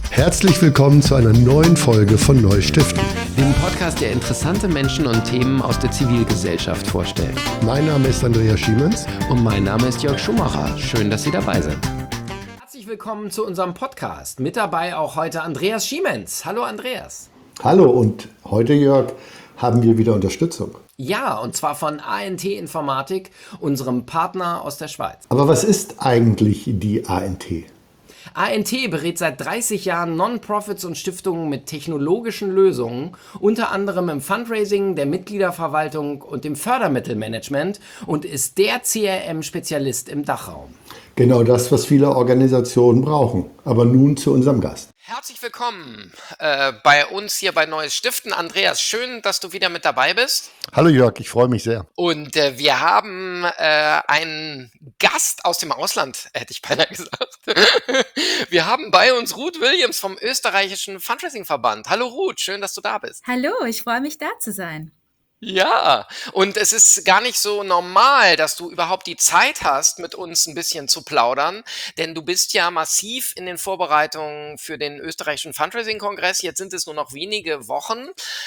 Herzlich willkommen zu einer neuen Folge von Neustiften. Dem Podcast, der interessante Menschen und Themen aus der Zivilgesellschaft vorstellt. Mein Name ist Andreas Schiemens. Und mein Name ist Jörg Schumacher. Schön, dass Sie dabei sind. Herzlich willkommen zu unserem Podcast. Mit dabei auch heute Andreas Schiemens. Hallo Andreas. Hallo, und heute, Jörg, haben wir wieder Unterstützung. Ja, und zwar von ANT Informatik, unserem Partner aus der Schweiz. Aber was ist eigentlich die ANT? ANT berät seit 30 Jahren Non-Profits und Stiftungen mit technologischen Lösungen, unter anderem im Fundraising, der Mitgliederverwaltung und dem Fördermittelmanagement und ist der CRM-Spezialist im Dachraum. Genau das, was viele Organisationen brauchen. Aber nun zu unserem Gast. Herzlich willkommen bei uns hier bei Neues Stiften. Andreas, schön, dass du wieder mit dabei bist. Hallo Jörg, ich freue mich sehr. Und wir haben einen Gast aus dem Ausland, hätte ich beinahe gesagt. Wir haben bei uns Ruth Williams vom österreichischen Fundraising-Verband. Hallo Ruth, schön, dass du da bist. Hallo, ich freue mich, da zu sein. Ja, und es ist gar nicht so normal, dass du überhaupt die Zeit hast, mit uns ein bisschen zu plaudern, denn du bist ja massiv in den Vorbereitungen für den österreichischen Fundraising-Kongress. Jetzt sind es nur noch wenige Wochen.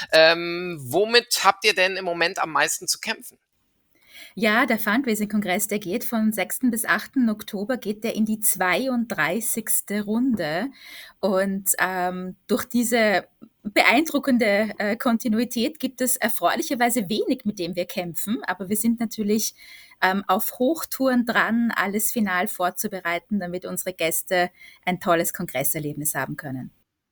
Womit habt ihr denn im Moment am meisten zu kämpfen? Ja, der Fundraising-Kongress, der geht von 6. bis 8. Oktober, geht der in die 32. Runde. Und durch diese beeindruckende Kontinuität gibt es erfreulicherweise wenig, mit dem wir kämpfen. Aber wir sind natürlich auf Hochtouren dran, alles final vorzubereiten, damit unsere Gäste ein tolles Kongresserlebnis haben können.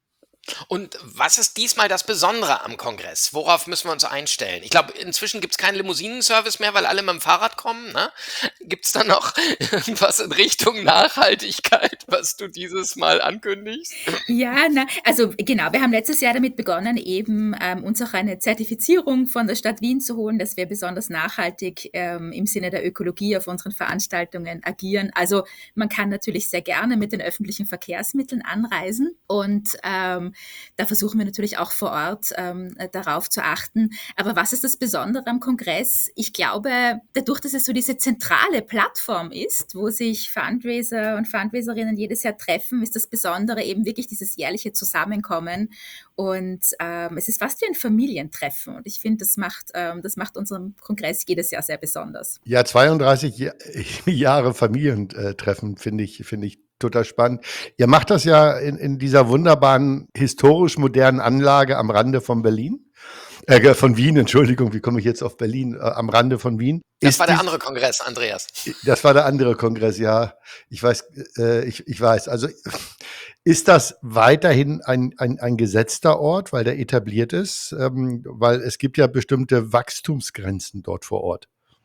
Und was ist diesmal das Besondere am Kongress? Worauf müssen wir uns einstellen? Ich glaube, inzwischen gibt es keinen Limousinenservice mehr, weil alle mit dem Fahrrad kommen. Ne? Gibt es da noch irgendwas in Richtung Nachhaltigkeit, was du dieses Mal ankündigst? Ja, also genau, wir haben letztes Jahr damit begonnen, eben uns auch eine Zertifizierung von der Stadt Wien zu holen, dass wir besonders nachhaltig im Sinne der Ökologie auf unseren Veranstaltungen agieren. Also man kann natürlich sehr gerne mit den öffentlichen Verkehrsmitteln anreisen und da versuchen wir natürlich auch vor Ort darauf zu achten. Aber was ist das Besondere am Kongress? Ich glaube, dadurch, dass es so diese zentrale Plattform ist, wo sich Fundraiser und Fundraiserinnen jedes Jahr treffen, ist das Besondere eben wirklich dieses jährliche Zusammenkommen. Und es ist fast wie ein Familientreffen. Und ich finde, das macht unseren Kongress jedes Jahr sehr besonders. Ja, 32 Jahre Familientreffen finde ich total spannend. Ihr macht das ja in dieser wunderbaren, historisch modernen Anlage am Rande von Berlin. Von Wien, Entschuldigung, wie komme ich jetzt auf Berlin? Am Rande von Wien. Das war der andere Kongress, Andreas. Das war der andere Kongress, ja. Ich weiß, ich weiß. Also ist das weiterhin ein gesetzter Ort, weil der etabliert ist? Weil es gibt ja bestimmte Wachstumsgrenzen dort vor Ort.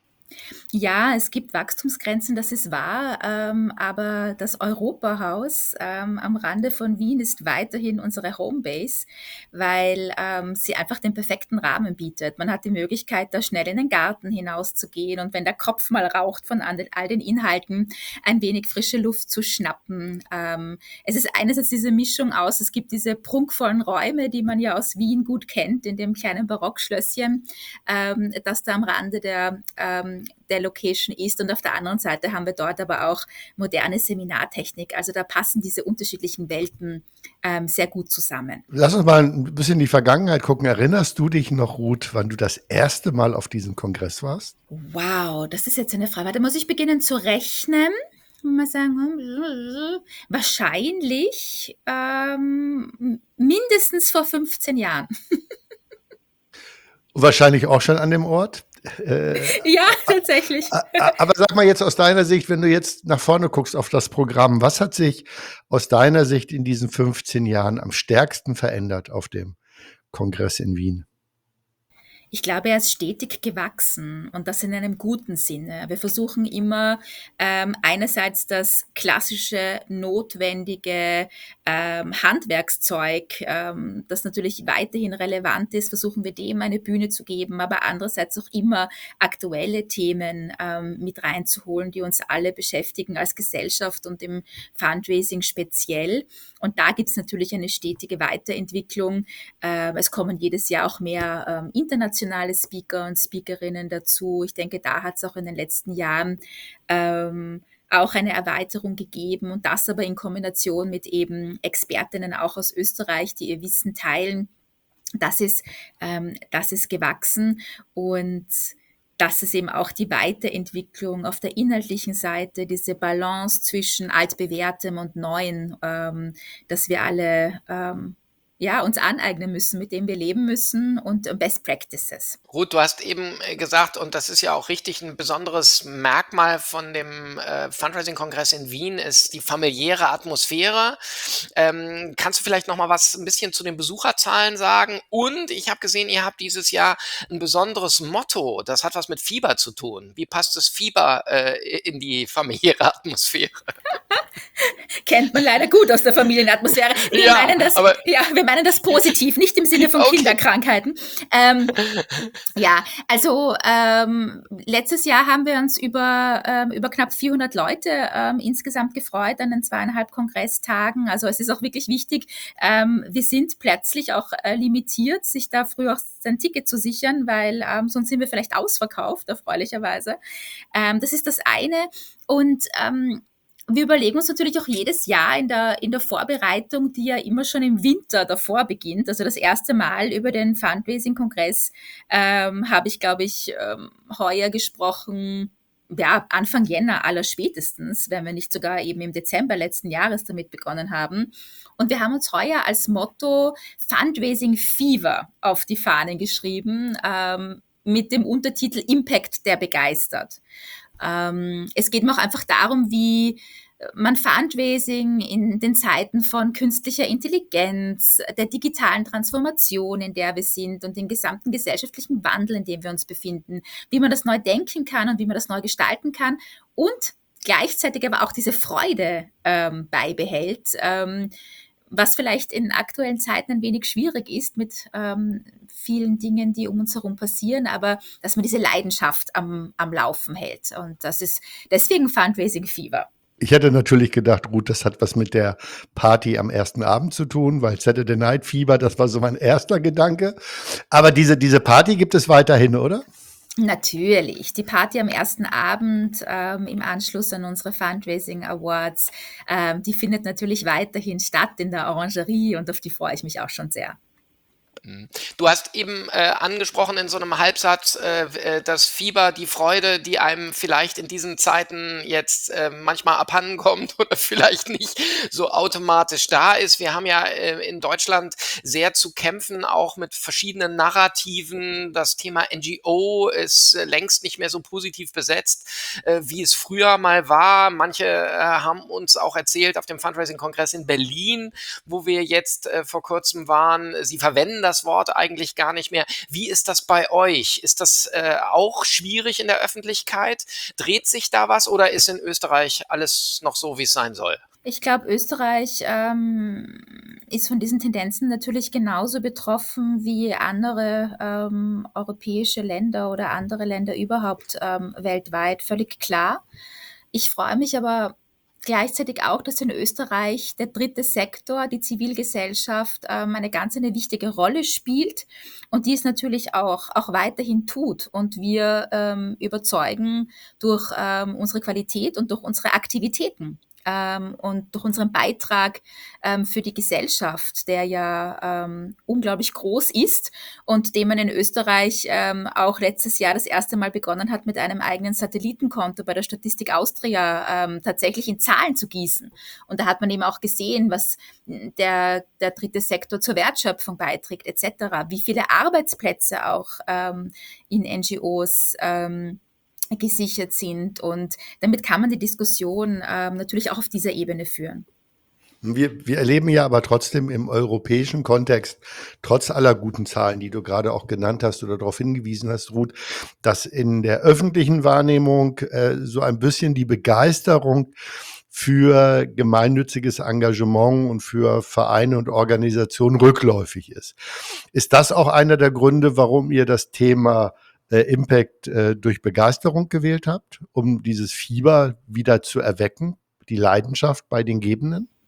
Ja, es gibt Wachstumsgrenzen, das ist wahr, aber das Europahaus am Rande von Wien ist weiterhin unsere Homebase, weil sie einfach den perfekten Rahmen bietet. Man hat die Möglichkeit, da schnell in den Garten hinauszugehen und wenn der Kopf mal raucht von all den Inhalten, ein wenig frische Luft zu schnappen. Es ist einerseits diese Mischung aus, es gibt diese prunkvollen Räume, die man ja aus Wien gut kennt, in dem kleinen Barockschlösschen, das da am Rande der Location ist und auf der anderen Seite haben wir dort aber auch moderne Seminartechnik. Also da passen diese unterschiedlichen Welten sehr gut zusammen. Lass uns mal ein bisschen in die Vergangenheit gucken. Erinnerst du dich noch, Ruth, wann du das erste Mal auf diesem Kongress warst? Wow, das ist jetzt eine Frage. Da muss ich beginnen zu rechnen. Mal sagen, wahrscheinlich mindestens vor 15 Jahren. Wahrscheinlich auch schon an dem Ort. Ja, tatsächlich. Aber sag mal jetzt aus deiner Sicht, wenn du jetzt nach vorne guckst auf das Programm, was hat sich aus deiner Sicht in diesen 15 Jahren am stärksten verändert auf dem Kongress in Wien? Ich glaube, er ist stetig gewachsen und das in einem guten Sinne. Wir versuchen immer einerseits das klassische, notwendige Handwerkszeug, das natürlich weiterhin relevant ist, versuchen wir dem eine Bühne zu geben, aber andererseits auch immer aktuelle Themen mit reinzuholen, die uns alle beschäftigen als Gesellschaft und im Fundraising speziell. Und da gibt es natürlich eine stetige Weiterentwicklung. Es kommen jedes Jahr auch mehr internationale Speaker und Speakerinnen dazu. Ich denke, da hat es auch in den letzten Jahren auch eine Erweiterung gegeben und das aber in Kombination mit eben Expertinnen auch aus Österreich, die ihr Wissen teilen. Das ist gewachsen und das ist eben auch die Weiterentwicklung auf der inhaltlichen Seite, diese Balance zwischen altbewährtem und Neuen, dass wir alle ja, uns aneignen müssen, mit dem wir leben müssen und Best Practices. Ruth, du hast eben gesagt, und das ist ja auch richtig, ein besonderes Merkmal von dem Fundraising-Kongress in Wien ist die familiäre Atmosphäre. Kannst du vielleicht noch mal was ein bisschen zu den Besucherzahlen sagen? Und ich habe gesehen, ihr habt dieses Jahr ein besonderes Motto. Das hat was mit Fieber zu tun. Wie passt das Fieber in die familiäre Atmosphäre? Kennt man leider gut aus der Familienatmosphäre. Ja, aber Wir meinen das positiv, nicht im Sinne von okay. Kinderkrankheiten. Ja, also letztes Jahr haben wir uns über knapp 400 Leute insgesamt gefreut an den 2,5 Kongresstagen. Also es ist auch wirklich wichtig, wir sind plötzlich auch limitiert, sich da früh auch sein Ticket zu sichern, weil sonst sind wir vielleicht ausverkauft, erfreulicherweise. Das ist das eine. Und wir überlegen uns natürlich auch jedes Jahr in der Vorbereitung, die ja immer schon im Winter davor beginnt. Also das erste Mal über den Fundraising-Kongress habe ich, glaube ich, heuer gesprochen, ja, Anfang Jänner allerspätestens, wenn wir nicht sogar eben im Dezember letzten Jahres damit begonnen haben. Und wir haben uns heuer als Motto Fundraising Fever auf die Fahnen geschrieben, mit dem Untertitel Impact, der begeistert. Es geht mir auch einfach darum, wie man Fundraising in den Zeiten von künstlicher Intelligenz, der digitalen Transformation, in der wir sind und den gesamten gesellschaftlichen Wandel, in dem wir uns befinden, wie man das neu denken kann und wie man das neu gestalten kann und gleichzeitig aber auch diese Freude beibehält, was vielleicht in aktuellen Zeiten ein wenig schwierig ist mit vielen Dingen, die um uns herum passieren, aber dass man diese Leidenschaft am Laufen hält. Und das ist deswegen Fundraising Fever. Ich hätte natürlich gedacht, Ruth, das hat was mit der Party am ersten Abend zu tun, weil Saturday Night Fever, das war so mein erster Gedanke. Aber diese Party gibt es weiterhin, oder? Natürlich. Die Party am ersten Abend im Anschluss an unsere Fundraising Awards, die findet natürlich weiterhin statt in der Orangerie und auf die freue ich mich auch schon sehr. Du hast eben angesprochen in so einem Halbsatz, das Fieber, die Freude, die einem vielleicht in diesen Zeiten jetzt manchmal abhanden kommt oder vielleicht nicht so automatisch da ist. Wir haben ja in Deutschland sehr zu kämpfen, auch mit verschiedenen Narrativen. Das Thema NGO ist längst nicht mehr so positiv besetzt, wie es früher mal war. Manche haben uns auch erzählt auf dem Fundraising-Kongress in Berlin, wo wir jetzt vor kurzem waren, sie verwenden das Wort eigentlich gar nicht mehr. Wie ist das bei euch? Ist das auch schwierig in der Öffentlichkeit? Dreht sich da was oder ist in Österreich alles noch so, wie es sein soll? Ich glaube, Österreich ist von diesen Tendenzen natürlich genauso betroffen wie andere europäische Länder oder andere Länder überhaupt weltweit, völlig klar. Ich freue mich aber gleichzeitig auch, dass in Österreich der dritte Sektor, die Zivilgesellschaft, eine wichtige Rolle spielt und die es natürlich auch weiterhin tut. Und wir überzeugen durch unsere Qualität und durch unsere Aktivitäten und durch unseren Beitrag für die Gesellschaft, der ja unglaublich groß ist und den man in Österreich auch letztes Jahr das erste Mal begonnen hat, mit einem eigenen Satellitenkonto bei der Statistik Austria tatsächlich in Zahlen zu gießen. Und da hat man eben auch gesehen, was der dritte Sektor zur Wertschöpfung beiträgt etc., wie viele Arbeitsplätze auch in NGOs gesichert sind. Und damit kann man die Diskussion natürlich auch auf dieser Ebene führen. Wir erleben ja aber trotzdem im europäischen Kontext, trotz aller guten Zahlen, die du gerade auch genannt hast oder darauf hingewiesen hast, Ruth, dass in der öffentlichen Wahrnehmung so ein bisschen die Begeisterung für gemeinnütziges Engagement und für Vereine und Organisationen rückläufig ist. Ist das auch einer der Gründe, warum ihr das Thema Impact durch Begeisterung gewählt habt, um dieses Fieber wieder zu erwecken, die Leidenschaft bei den Gebenden?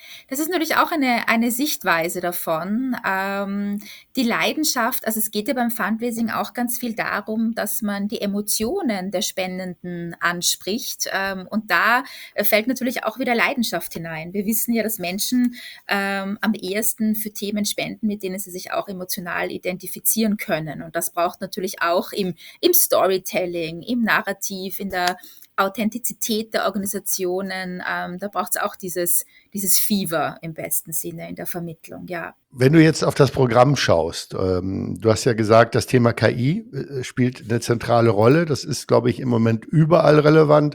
Das ist natürlich auch eine Sichtweise davon. Die Leidenschaft, also es geht ja beim Fundraising auch ganz viel darum, dass man die Emotionen der Spendenden anspricht. Und da fällt natürlich auch wieder Leidenschaft hinein. Wir wissen ja, dass Menschen am ehesten für Themen spenden, mit denen sie sich auch emotional identifizieren können. Und das braucht natürlich auch im Storytelling, im Narrativ, in der Authentizität der Organisationen, da braucht es auch dieses Fever im besten Sinne in der Vermittlung, ja. Wenn du jetzt auf das Programm schaust, du hast ja gesagt, das Thema KI spielt eine zentrale Rolle. Das ist, glaube ich, im Moment überall relevant.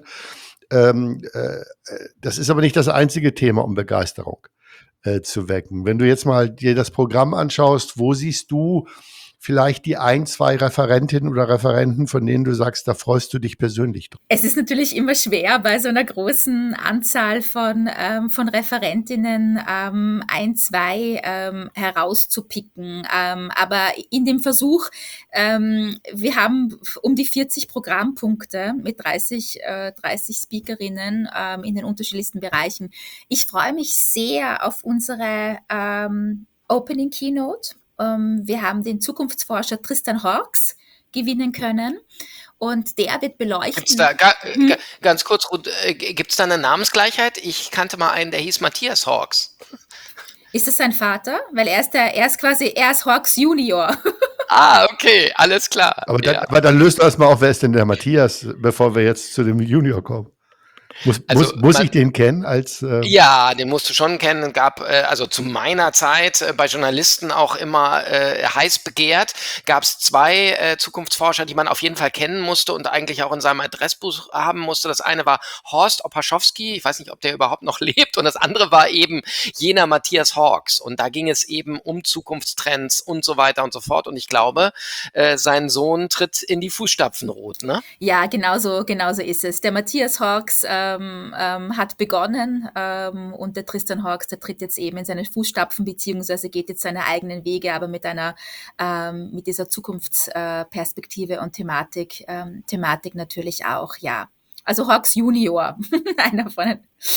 Das ist aber nicht das einzige Thema, um Begeisterung zu wecken. Wenn du jetzt mal dir das Programm anschaust, wo siehst du vielleicht die 1, 2 Referentinnen oder Referenten, von denen du sagst, da freust du dich persönlich drauf? Es ist natürlich immer schwer, bei so einer großen Anzahl von Referentinnen ein, zwei herauszupicken. Aber in dem Versuch, wir haben um die 40 Programmpunkte mit 30 Speakerinnen in den unterschiedlichsten Bereichen. Ich freue mich sehr auf unsere Opening Keynote. Wir haben den Zukunftsforscher Tristan Hawkes gewinnen können und der wird beleuchten. Gibt's da ganz kurz, Ruth, gibt's da eine Namensgleichheit? Ich kannte mal einen, der hieß Matthias Hawkes. Ist das sein Vater? Weil er ist Hawkes Junior. Ah, okay, alles klar. Aber dann löst erstmal auf, wer ist denn der Matthias, bevor wir jetzt zu dem Junior kommen? Muss ich den kennen als? Ja, den musst du schon kennen. Gab also zu meiner Zeit bei Journalisten auch immer heiß begehrt. Gab es 2 Zukunftsforscher, die man auf jeden Fall kennen musste und eigentlich auch in seinem Adressbuch haben musste. Das eine war Horst Opaschowski, ich weiß nicht, ob der überhaupt noch lebt, und das andere war eben jener Matthias Hawkes. Und da ging es eben um Zukunftstrends und so weiter und so fort. Und ich glaube, sein Sohn tritt in die Fußstapfen, Ruth, ne? Ja, genauso ist es. Der Matthias Hawkes hat begonnen und der Tristan Hawkes, der tritt jetzt eben in seine Fußstapfen beziehungsweise geht jetzt seine eigenen Wege, aber mit dieser Zukunftsperspektive und Thematik natürlich auch, ja. Also Hawkes Junior, einer von,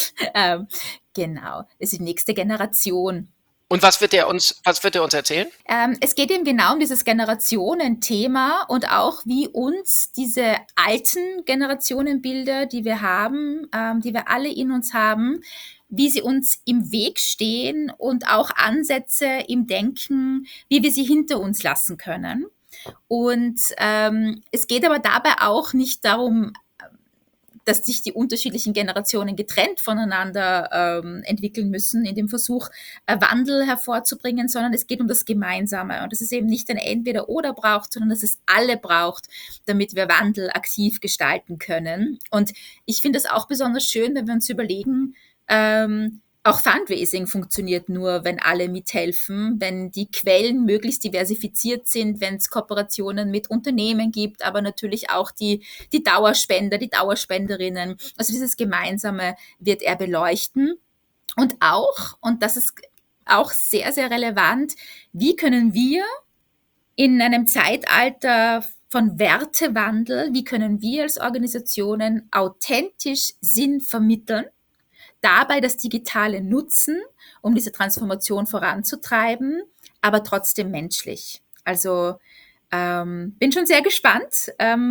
genau, das ist die nächste Generation. Und was wird er uns erzählen? Es geht eben genau um dieses Generationenthema und auch wie uns diese alten Generationenbilder, die wir haben, die wir alle in uns haben, wie sie uns im Weg stehen und auch Ansätze im Denken, wie wir sie hinter uns lassen können. Und es geht aber dabei auch nicht darum, dass sich die unterschiedlichen Generationen getrennt voneinander entwickeln müssen, in dem Versuch, Wandel hervorzubringen, sondern es geht um das Gemeinsame. Und dass es eben nicht ein Entweder-Oder braucht, sondern dass es alle braucht, damit wir Wandel aktiv gestalten können. Und ich finde es auch besonders schön, wenn wir uns überlegen, auch Fundraising funktioniert nur, wenn alle mithelfen, wenn die Quellen möglichst diversifiziert sind, wenn es Kooperationen mit Unternehmen gibt, aber natürlich auch die Dauerspender, die Dauerspenderinnen. Also dieses Gemeinsame wird er beleuchten. Und das ist auch sehr, sehr relevant, wie können wir in einem Zeitalter von Wertewandel, wie können wir als Organisationen authentisch Sinn vermitteln, dabei das Digitale nutzen, um diese Transformation voranzutreiben, aber trotzdem menschlich. Also bin schon sehr gespannt.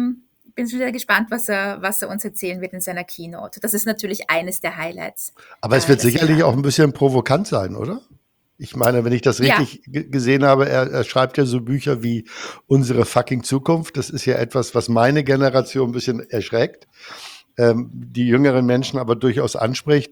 Was er uns erzählen wird in seiner Keynote. Das ist natürlich eines der Highlights. Aber es wird sicherlich auch ein bisschen provokant sein, oder? Ich meine, wenn ich das richtig gesehen habe, er schreibt ja so Bücher wie Unsere fucking Zukunft. Das ist ja etwas, was meine Generation ein bisschen erschreckt. Die jüngeren Menschen aber durchaus anspricht.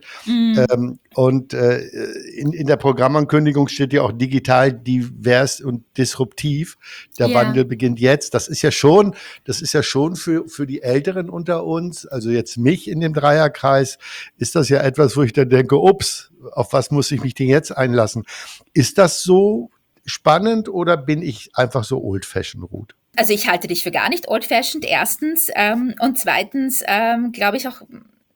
Und in der Programmankündigung steht ja auch digital, divers und disruptiv. Der Wandel beginnt jetzt. Das ist ja schon für die Älteren unter uns, also jetzt mich in dem Dreierkreis, ist das ja etwas, wo ich dann denke, ups, auf was muss ich mich denn jetzt einlassen? Ist das so spannend oder bin ich einfach so old-fashioned, Ruth? Also ich halte dich für gar nicht old-fashioned, erstens. Und zweitens glaube ich auch,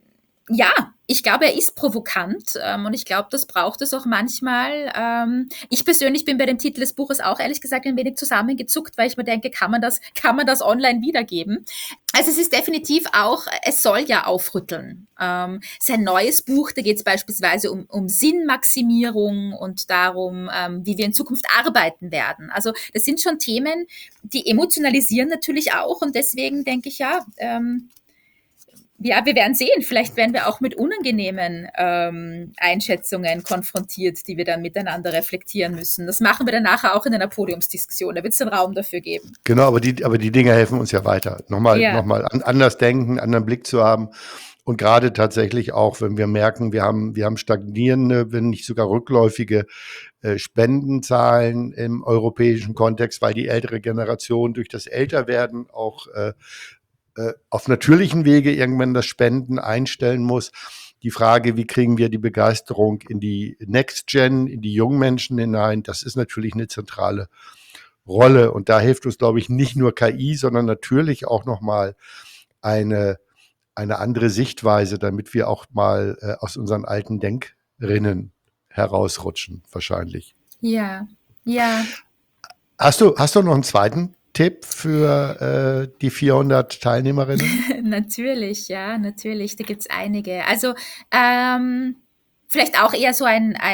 Ja, ich glaube, er ist provokant, und ich glaube, das braucht es auch manchmal. Ich persönlich bin bei dem Titel des Buches auch ehrlich gesagt ein wenig zusammengezuckt, weil ich mir denke, kann man das online wiedergeben? Also es ist definitiv auch, es soll ja aufrütteln. Sein neues Buch, da geht es beispielsweise um Sinnmaximierung und darum, wie wir in Zukunft arbeiten werden. Also das sind schon Themen, die emotionalisieren natürlich auch, und deswegen denke ich, ja, wir werden sehen. Vielleicht werden wir auch mit unangenehmen Einschätzungen konfrontiert, die wir dann miteinander reflektieren müssen. Das machen wir dann nachher auch in einer Podiumsdiskussion. Da wird es einen Raum dafür geben. Genau, aber die Dinge helfen uns ja weiter. Ja. Nochmal anders denken, anderen Blick zu haben. Und gerade tatsächlich auch, wenn wir merken, wir haben stagnierende, wenn nicht sogar rückläufige Spendenzahlen im europäischen Kontext, weil die ältere Generation durch das Älterwerden auch auf natürlichen Wege irgendwann das Spenden einstellen muss. Die Frage, wie kriegen wir die Begeisterung in die Next Gen, in die jungen Menschen hinein, das ist natürlich eine zentrale Rolle. Und da hilft uns, glaube ich, nicht nur KI, sondern natürlich auch nochmal eine andere Sichtweise, damit wir auch mal aus unseren alten Denkrinnen herausrutschen, wahrscheinlich. Ja, ja. Hast du noch einen zweiten Tipp für die 400 Teilnehmerinnen? Natürlich, ja, natürlich. Da gibt's einige. Also vielleicht auch eher so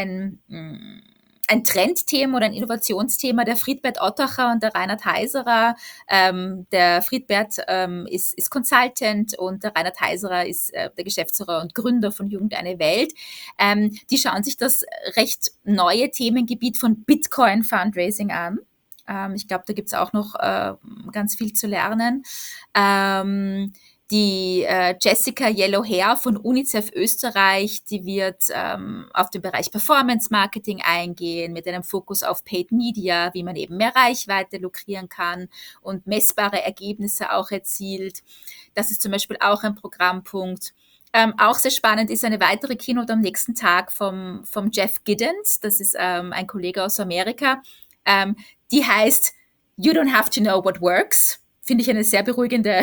ein Trendthema oder ein Innovationsthema. Der Friedbert Ottacher und der Reinhard Heiserer. Der Friedbert ist Consultant und der Reinhard Heiserer ist der Geschäftsführer und Gründer von Jugend eine Welt. Die schauen sich das recht neue Themengebiet von Bitcoin Fundraising an. Ich glaube, da gibt's auch noch ganz viel zu lernen. Die Jessica Yellowhair von UNICEF Österreich, die wird auf den Bereich Performance Marketing eingehen, mit einem Fokus auf Paid Media, wie man eben mehr Reichweite lukrieren kann und messbare Ergebnisse auch erzielt. Das ist zum Beispiel auch ein Programmpunkt. Auch sehr spannend ist eine weitere Keynote am nächsten Tag vom Jeff Giddens. Das ist ein Kollege aus Amerika. Die heißt You don't have to know what works. Finde ich eine sehr beruhigende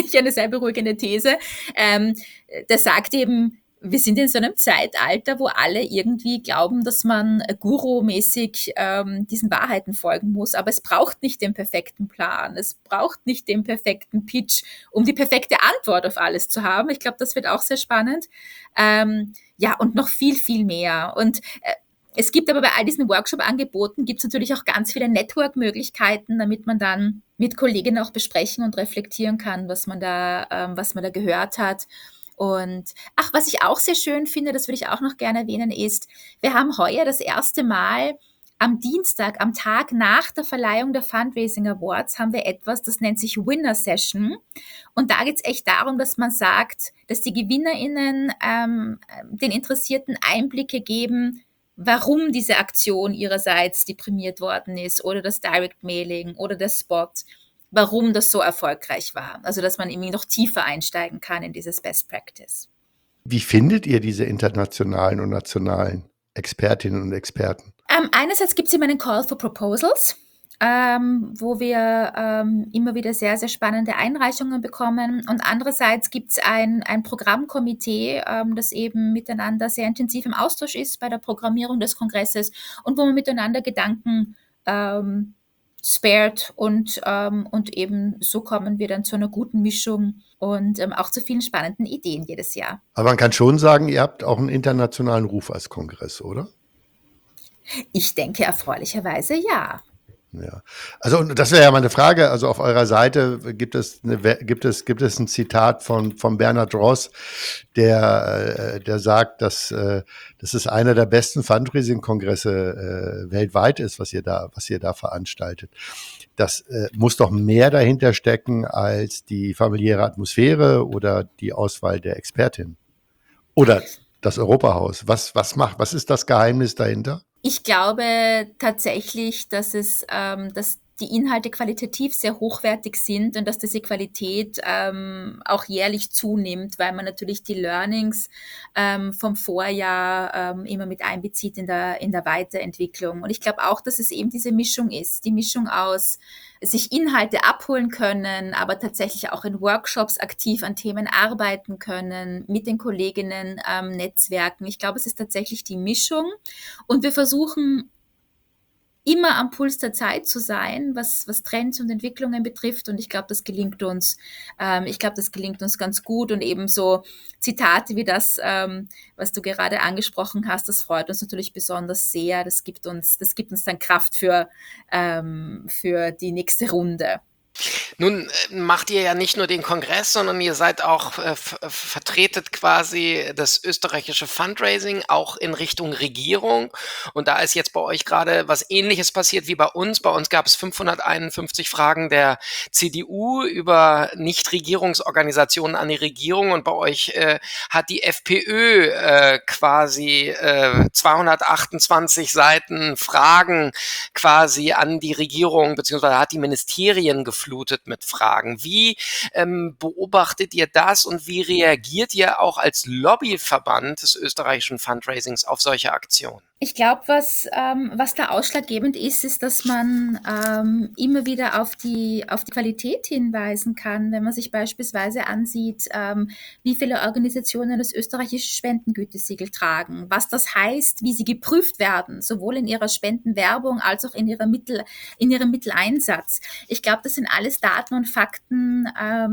These. Der sagt eben, wir sind in so einem Zeitalter, wo alle irgendwie glauben, dass man Guru-mäßig diesen Wahrheiten folgen muss. Aber es braucht nicht den perfekten Plan. Es braucht nicht den perfekten Pitch, um die perfekte Antwort auf alles zu haben. Ich glaube, das wird auch sehr spannend. Ja, und noch viel, viel mehr. Und es gibt aber bei all diesen Workshop-Angeboten gibt es natürlich auch ganz viele Network-Möglichkeiten, damit man dann mit Kolleginnen auch besprechen und reflektieren kann, was man da gehört hat. Und was ich auch sehr schön finde, das würde ich auch noch gerne erwähnen, ist, wir haben heuer das erste Mal am Dienstag, am Tag nach der Verleihung der Fundraising Awards, haben wir etwas, das nennt sich Winner Session. Und da geht es echt darum, dass man sagt, dass die GewinnerInnen den Interessierten Einblicke geben, warum diese Aktion ihrerseits, die prämiert worden ist, oder das Direct Mailing oder der Spot, warum das so erfolgreich war. Also, dass man irgendwie noch tiefer einsteigen kann in dieses Best Practice. Wie findet ihr diese internationalen und nationalen Expertinnen und Experten? Einerseits gibt es immer einen Call for Proposals, wo wir immer wieder sehr, sehr spannende Einreichungen bekommen. Und andererseits gibt es ein Programmkomitee, das eben miteinander sehr intensiv im Austausch ist bei der Programmierung des Kongresses und wo man miteinander Gedanken spared und eben so kommen wir dann zu einer guten Mischung und auch zu vielen spannenden Ideen jedes Jahr. Aber man kann schon sagen, ihr habt auch einen internationalen Ruf als Kongress, oder? Ich denke erfreulicherweise ja. Ja, also das wäre ja meine Frage. Also auf eurer Seite gibt es ein Zitat von Bernhard Ross, der sagt, dass es einer der besten Fundraising-Kongresse weltweit ist, was ihr da veranstaltet. Das muss doch mehr dahinter stecken als die familiäre Atmosphäre oder die Auswahl der Expertin oder das Europahaus. Was ist das Geheimnis dahinter? Ich glaube tatsächlich, dass die Inhalte qualitativ sehr hochwertig sind und dass diese Qualität auch jährlich zunimmt, weil man natürlich die Learnings vom Vorjahr immer mit einbezieht in der Weiterentwicklung. Und ich glaube auch, dass es eben diese Mischung ist, die Mischung aus sich Inhalte abholen können, aber tatsächlich auch in Workshops aktiv an Themen arbeiten können, mit den Kolleginnen netzwerken. Ich glaube, es ist tatsächlich die Mischung und wir versuchen immer am Puls der Zeit zu sein, was Trends und Entwicklungen betrifft. Und ich glaube, das gelingt uns. Das gelingt uns ganz gut. Und ebenso Zitate wie das, was du gerade angesprochen hast, das freut uns natürlich besonders sehr. Das gibt uns dann Kraft für die nächste Runde. Nun macht ihr ja nicht nur den Kongress, sondern ihr seid auch vertretet quasi das österreichische Fundraising auch in Richtung Regierung. Und da ist jetzt bei euch gerade was Ähnliches passiert wie bei uns. Bei uns gab es 551 Fragen der CDU über Nichtregierungsorganisationen an die Regierung. Und bei euch hat die FPÖ quasi 228 Seiten Fragen quasi an die Regierung, beziehungsweise hat die Ministerien geflutet mit Fragen. Wie beobachtet ihr das und wie reagiert ihr auch als Lobbyverband des österreichischen Fundraisings auf solche Aktionen? Ich glaube, was da ausschlaggebend ist, dass man immer wieder auf die Qualität hinweisen kann, wenn man sich beispielsweise ansieht, wie viele Organisationen das österreichische Spendengütesiegel tragen, was das heißt, wie sie geprüft werden, sowohl in ihrer Spendenwerbung als auch in ihrem Mitteleinsatz. Ich glaube, das sind alles Daten und Fakten,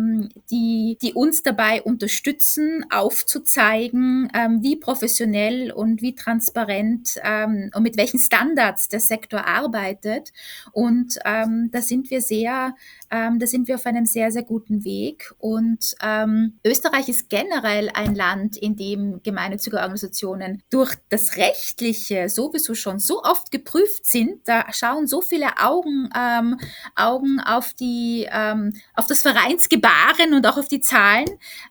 die uns dabei unterstützen, aufzuzeigen, wie professionell und wie transparent und mit welchen Standards der Sektor arbeitet. Und da sind wir auf einem sehr, sehr guten Weg. Und Österreich ist generell ein Land, in dem gemeinnützige Organisationen durch das Rechtliche sowieso schon so oft geprüft sind. Da schauen so viele Augen auf das Vereinsgebaren und auch auf die Zahlen.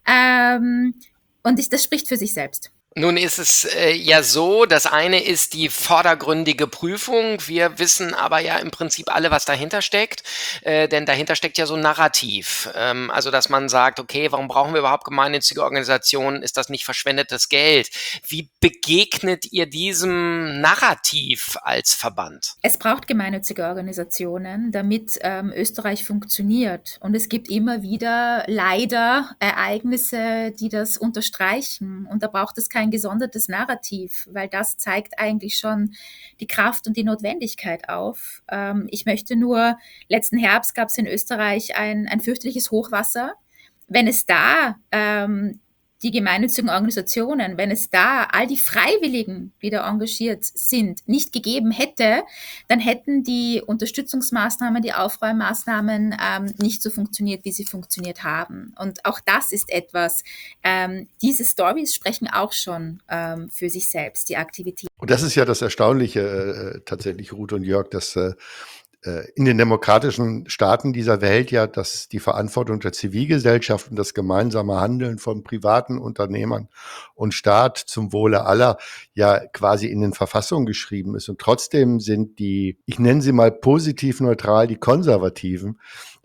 Das spricht für sich selbst. Nun ist es ja so, das eine ist die vordergründige Prüfung. Wir wissen aber ja im Prinzip alle, was dahinter steckt, denn dahinter steckt ja so ein Narrativ. Also, dass man sagt, okay, warum brauchen wir überhaupt gemeinnützige Organisationen? Ist das nicht verschwendetes Geld? Wie begegnet ihr diesem Narrativ als Verband? Es braucht gemeinnützige Organisationen, damit Österreich funktioniert. Und es gibt immer wieder leider Ereignisse, die das unterstreichen. Und da braucht es kein gesondertes Narrativ, weil das zeigt eigentlich schon die Kraft und die Notwendigkeit auf. Letzten Herbst gab es in Österreich ein fürchterliches Hochwasser. Wenn es da die gemeinnützigen Organisationen, wenn es da all die Freiwilligen, die da engagiert sind, nicht gegeben hätte, dann hätten die Unterstützungsmaßnahmen, die Aufräummaßnahmen nicht so funktioniert, wie sie funktioniert haben. Und auch das ist etwas, diese Stories sprechen auch schon für sich selbst, die Aktivität. Und das ist ja das Erstaunliche tatsächlich, Ruth und Jörg, dass in den demokratischen Staaten dieser Welt ja, dass die Verantwortung der Zivilgesellschaft und das gemeinsame Handeln von privaten Unternehmern und Staat zum Wohle aller ja quasi in den Verfassungen geschrieben ist. Und trotzdem sind ich nenne sie mal positiv neutral, die Konservativen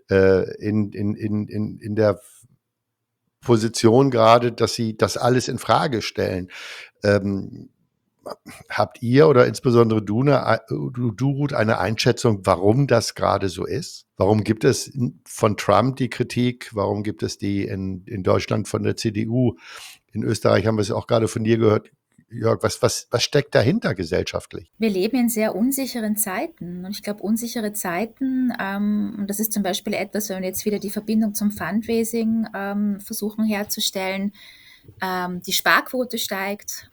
in der Position gerade, dass sie das alles in Frage stellen. Habt ihr oder insbesondere du, Ruth, eine Einschätzung, warum das gerade so ist? Warum gibt es von Trump die Kritik? Warum gibt es die in Deutschland von der CDU? In Österreich haben wir es auch gerade von dir gehört. Jörg, was steckt dahinter gesellschaftlich? Wir leben in sehr unsicheren Zeiten. Und ich glaube, unsichere Zeiten, und das ist zum Beispiel etwas, wenn wir jetzt wieder die Verbindung zum Fundraising versuchen herzustellen, die Sparquote steigt,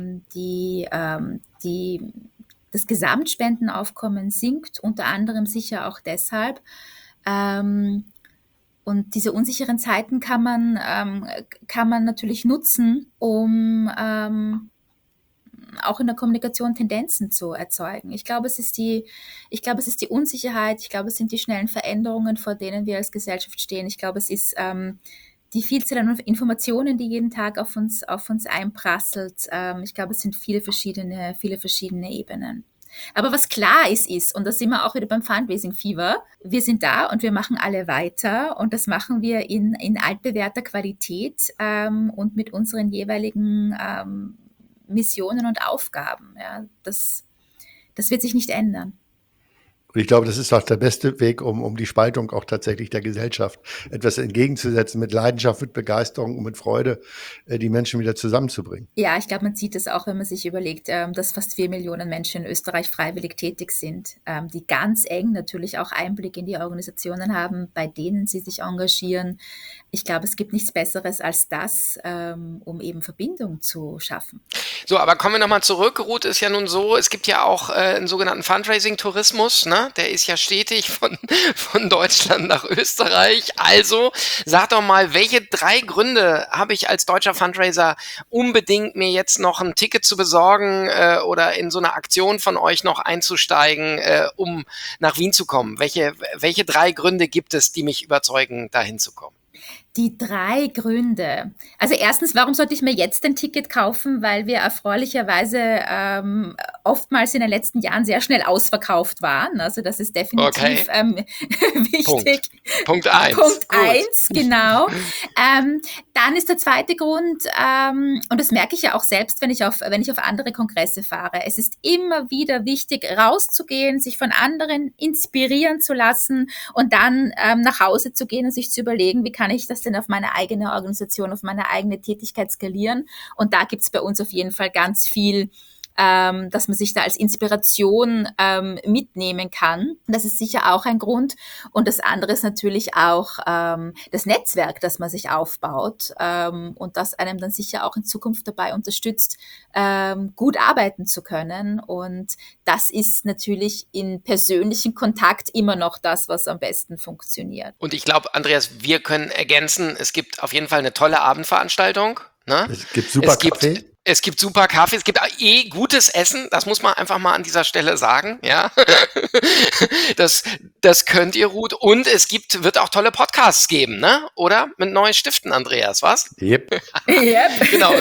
das Gesamtspendenaufkommen sinkt, unter anderem sicher auch deshalb. Und diese unsicheren Zeiten kann man natürlich nutzen, um auch in der Kommunikation Tendenzen zu erzeugen. Ich glaube, es ist die Unsicherheit, ich glaube, es sind die schnellen Veränderungen, vor denen wir als Gesellschaft stehen. Ich glaube, es ist die Vielzahl an Informationen, die jeden Tag auf uns einprasselt. Ich glaube, es sind viele verschiedene Ebenen. Aber was klar ist, und da sind wir auch wieder beim Fundraising-Fever, wir sind da und wir machen alle weiter und das machen wir in altbewährter Qualität und mit unseren jeweiligen Missionen und Aufgaben. Ja, das wird sich nicht ändern. Und ich glaube, das ist auch der beste Weg, um die Spaltung auch tatsächlich der Gesellschaft etwas entgegenzusetzen, mit Leidenschaft, mit Begeisterung und mit Freude die Menschen wieder zusammenzubringen. Ja, ich glaube, man sieht es auch, wenn man sich überlegt, dass fast 4 Millionen Menschen in Österreich freiwillig tätig sind, die ganz eng natürlich auch Einblick in die Organisationen haben, bei denen sie sich engagieren. Ich glaube, es gibt nichts Besseres als das, um eben Verbindung zu schaffen. So, aber kommen wir nochmal zurück. Ruth, ist ja nun so, es gibt ja auch einen sogenannten Fundraising-Tourismus, ne? Der ist ja stetig von Deutschland nach Österreich. Also, sag doch mal, welche 3 Gründe habe ich als deutscher Fundraiser unbedingt mir jetzt noch ein Ticket zu besorgen oder in so eine Aktion von euch noch einzusteigen, um nach Wien zu kommen? Welche 3 Gründe gibt es, die mich überzeugen, dahin zu kommen? Die 3 Gründe. Also erstens, warum sollte ich mir jetzt ein Ticket kaufen? Weil wir erfreulicherweise oftmals in den letzten Jahren sehr schnell ausverkauft waren. Also das ist definitiv wichtig. Punkt 1. Punkt 1, genau. Dann ist der zweite Grund, und das merke ich ja auch selbst, wenn ich auf andere Kongresse fahre. Es ist immer wieder wichtig, rauszugehen, sich von anderen inspirieren zu lassen und dann nach Hause zu gehen und sich zu überlegen, wie kann ich das denn auf meine eigene Organisation, auf meine eigene Tätigkeit skalieren. Und da gibt es bei uns auf jeden Fall ganz viel, dass man sich da als Inspiration mitnehmen kann. Das ist sicher auch ein Grund. Und das andere ist natürlich auch das Netzwerk, das man sich aufbaut und das einem dann sicher auch in Zukunft dabei unterstützt, gut arbeiten zu können. Und das ist natürlich in persönlichem Kontakt immer noch das, was am besten funktioniert. Und ich glaube, Andreas, wir können ergänzen, es gibt auf jeden Fall eine tolle Abendveranstaltung. Ne? Es gibt super Kaffee. Es gibt super Kaffee, es gibt gutes Essen, das muss man einfach mal an dieser Stelle sagen, ja. Das könnt ihr, Ruth. Und es wird auch tolle Podcasts geben, ne? Oder? Mit neuen Stiften, Andreas, was? Yep. Yep. Genau.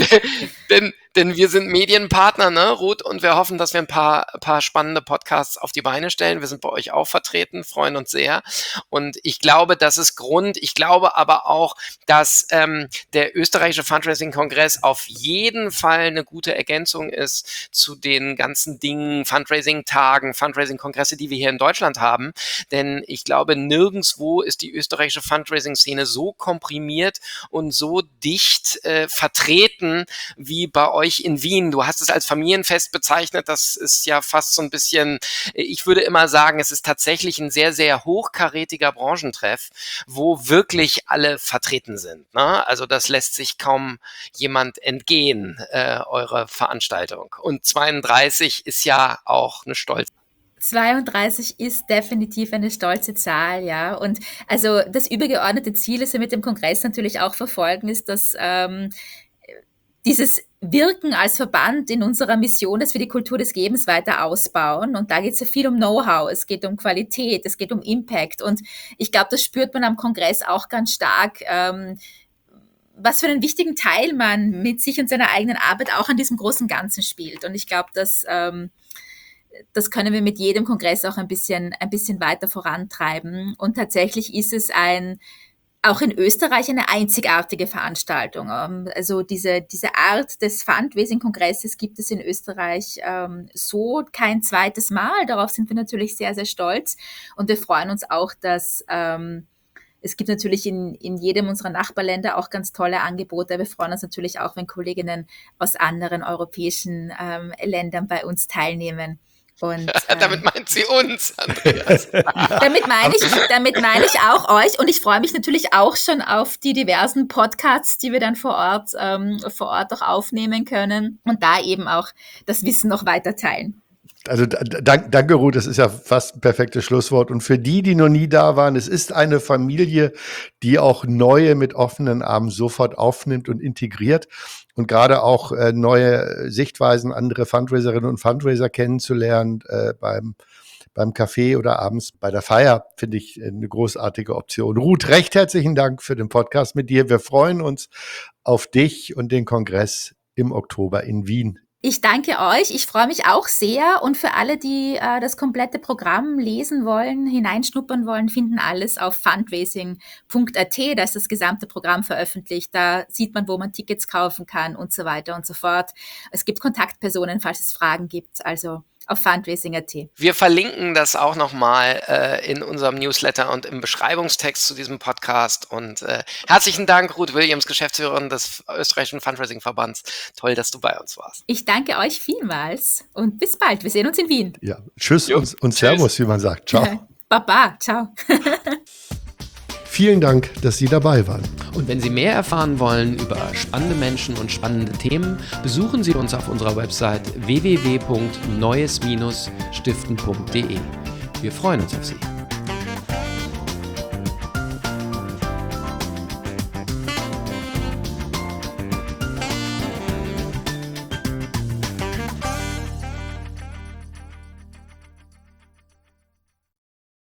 Denn wir sind Medienpartner, ne, Ruth, und wir hoffen, dass wir ein paar spannende Podcasts auf die Beine stellen. Wir sind bei euch auch vertreten, freuen uns sehr. Und ich glaube, das ist Grund. Ich glaube aber auch, dass der österreichische Fundraising-Kongress auf jeden Fall eine gute Ergänzung ist zu den ganzen Dingen, Fundraising-Tagen, Fundraising-Kongresse, die wir hier in Deutschland haben. Denn ich glaube, nirgendwo ist die österreichische Fundraising-Szene so komprimiert und so dicht vertreten wie bei euch in Wien. Du hast es als Familienfest bezeichnet. Das ist ja fast so ein bisschen, ich würde immer sagen, es ist tatsächlich ein sehr, sehr hochkarätiger Branchentreff, wo wirklich alle vertreten sind. Ne? Also das lässt sich kaum jemand entgehen, eure Veranstaltung. Und 32 ist ja auch eine stolze. 32 ist definitiv eine stolze Zahl, ja. Und also das übergeordnete Ziel, das wir mit dem Kongress natürlich auch verfolgen, ist, dass dieses Wirken als Verband in unserer Mission, dass wir die Kultur des Gebens weiter ausbauen. Und da geht es ja viel um Know-how, es geht um Qualität, es geht um Impact. Und ich glaube, das spürt man am Kongress auch ganz stark, was für einen wichtigen Teil man mit sich und seiner eigenen Arbeit auch an diesem großen Ganzen spielt. Und ich glaube, das können wir mit jedem Kongress auch ein bisschen weiter vorantreiben. Und tatsächlich ist es auch in Österreich eine einzigartige Veranstaltung. Also diese Art des Fundraising-Kongresses gibt es in Österreich so kein zweites Mal. Darauf sind wir natürlich sehr, sehr stolz. Und wir freuen uns auch, dass es gibt natürlich in jedem unserer Nachbarländer auch ganz tolle Angebote. Wir freuen uns natürlich auch, wenn Kolleginnen aus anderen europäischen Ländern bei uns teilnehmen. Und, damit meint sie uns, Andreas. damit meine ich auch euch. Und ich freue mich natürlich auch schon auf die diversen Podcasts, die wir dann vor Ort auch aufnehmen können und da eben auch das Wissen noch weiter teilen. Also danke, Ruth, das ist ja fast ein perfektes Schlusswort. Und für die noch nie da waren, es ist eine Familie, die auch Neue mit offenen Armen sofort aufnimmt und integriert. Und gerade auch neue Sichtweisen, andere Fundraiserinnen und Fundraiser kennenzulernen beim Kaffee oder abends bei der Feier, finde ich eine großartige Option. Ruth, recht herzlichen Dank für den Podcast mit dir. Wir freuen uns auf dich und den Kongress im Oktober in Wien. Ich danke euch. Ich freue mich auch sehr. Und für alle, die das komplette Programm lesen wollen, hineinschnuppern wollen, finden alles auf fundraising.at. Da ist das gesamte Programm veröffentlicht. Da sieht man, wo man Tickets kaufen kann und so weiter und so fort. Es gibt Kontaktpersonen, falls es Fragen gibt. Also auf fundraising.at. Wir verlinken das auch nochmal in unserem Newsletter und im Beschreibungstext zu diesem Podcast. Und herzlichen Dank, Ruth Williams, Geschäftsführerin des österreichischen Fundraising-Verbands. Toll, dass du bei uns warst. Ich danke euch vielmals und bis bald. Wir sehen uns in Wien. Ja, tschüss und Servus, wie man sagt. Ciao. Baba, ciao. Vielen Dank, dass Sie dabei waren. Und wenn Sie mehr erfahren wollen über spannende Menschen und spannende Themen, besuchen Sie uns auf unserer Website www.neues-stiften.de. Wir freuen uns auf Sie.